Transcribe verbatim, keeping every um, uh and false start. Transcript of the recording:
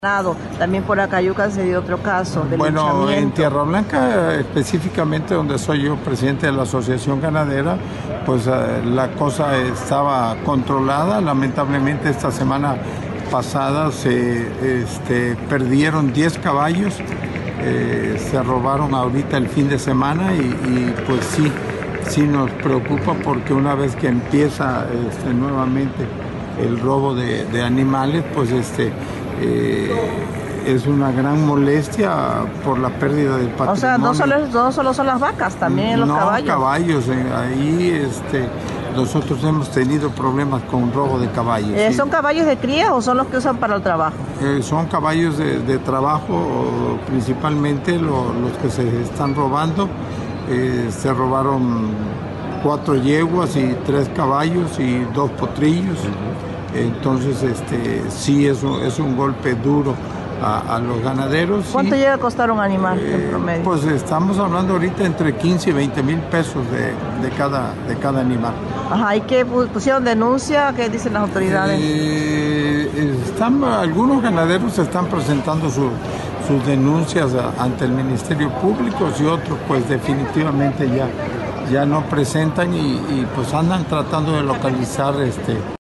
También por Acayucan se dio otro caso de Bueno, en Tierra Blanca, específicamente donde soy yo presidente de la Asociación Ganadera, pues eh, la cosa estaba controlada. Lamentablemente esta semana pasada se este, perdieron diez caballos, eh, se robaron ahorita el fin de semana y, y pues sí, sí nos preocupa porque una vez que empieza este, nuevamente el robo de, de animales, pues este... Eh, es una gran molestia por la pérdida del patrimonio. O sea, no solo, no solo son las vacas, también los no, caballos. caballos. Eh, ahí este, nosotros hemos tenido problemas con robo de caballos. Eh, ¿sí? ¿Son caballos de cría o son los que usan para el trabajo? Eh, son caballos de, de trabajo, principalmente lo, los que se están robando. Eh, se robaron cuatro yeguas y tres caballos y dos potrillos. Uh-huh. Entonces, este, sí es un, es un golpe duro a, a los ganaderos. ¿Cuánto y, llega a costar un animal eh, en promedio? Pues estamos hablando ahorita entre quince y veinte mil pesos de, de, cada, de cada animal. Ajá, ¿y qué pusieron denuncia? ¿Qué dicen las autoridades? Eh, están, algunos ganaderos están presentando su, sus denuncias a, ante el Ministerio Público y otros pues definitivamente ya, ya no presentan y, y pues andan tratando de localizar este